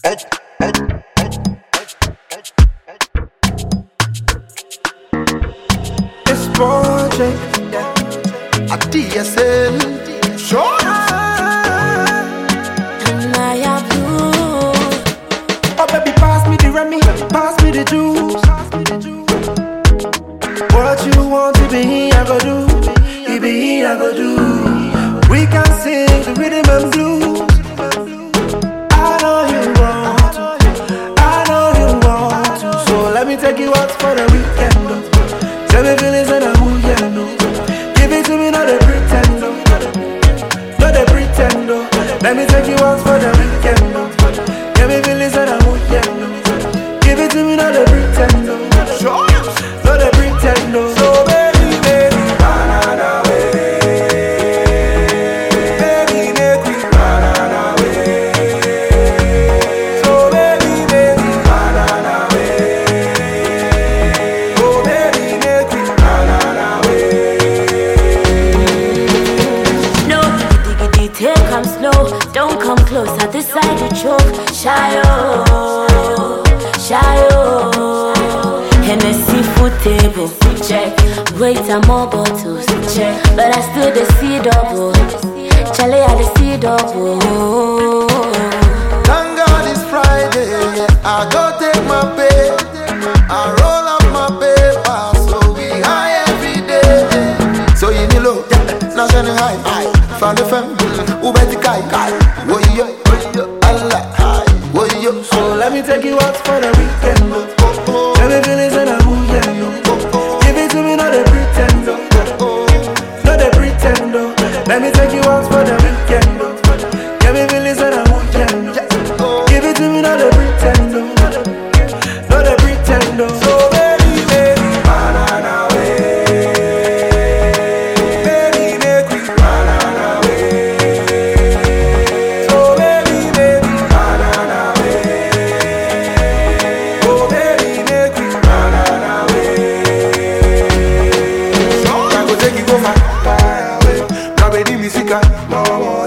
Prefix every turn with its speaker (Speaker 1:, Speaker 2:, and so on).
Speaker 1: This project, yeah, a DSL, sure.
Speaker 2: And I have you.
Speaker 1: Oh baby, pass me the Remy, pass me the juice. What you want to be, I go do. You be, I go do. We can sing the rhythm and blues. I know you want to, I know you want to. So let me take you out for the weekend. Tell me feelings and I'm who you know. Give it to me, not a pretend, not a pretend. Let me take you out for the weekend. Give me feelings and I'm who you know. Give it to me, not a pretend, sure, not a pretend. So baby, baby, banana way. Baby, make we banana way. So baby, baby, banana way. Oh baby, make we banana way.
Speaker 2: No, diggity, take come slow. Don't come close, I decide to choke. Shy oh, shy oh. Hennessy food table, check. Wait, more bottles, check. But I still the see double. Charlie, I the see double.
Speaker 1: Thank God it's Friday, yeah. I go take my pay, I roll up my paper, so we high every day. So you need low, now send it high. Found the fam, who bet the guy? Wo yo, Allah, wo yo. So let me take you out for the weekend. Let me feel it and I'm who you know. Give it to me, not a pretend, not a pretend. Let me take you out for the weekend. Give me feelings and I'm who you know. Give it to me, not a pretend, not a pretend. So baby, baby, banana way. Baby, make we banana way. So baby, baby, banana way. Oh baby, make we banana way. I go take you go far away. Now baby, music, more.